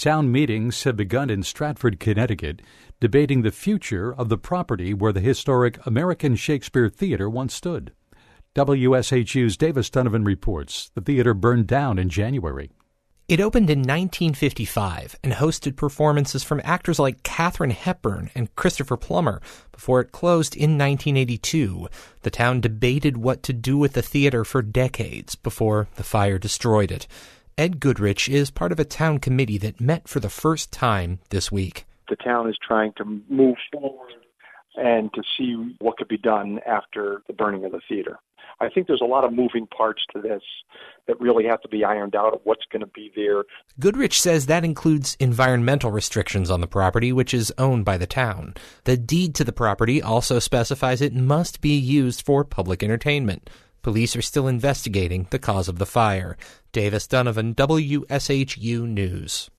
Town meetings have begun in Stratford, Connecticut, debating the future of the property where the historic American Shakespeare Theater once stood. WSHU's Davis Donovan reports the theater burned down in January. It opened in 1955 and hosted performances from actors like Katharine Hepburn and Christopher Plummer before it closed in 1982. The town debated what to do with the theater for decades before the fire destroyed it. Ed Goodrich is part of a town committee that met for the first time this week. The town is trying to move forward and to see what could be done after the burning of the theater. I think there's a lot of moving parts to this that really have to be ironed out of what's going to be there. Goodrich says that includes environmental restrictions on the property, which is owned by the town. The deed to the property also specifies it must be used for public entertainment. Police are still investigating the cause of the fire. Davis Donovan, WSHU News.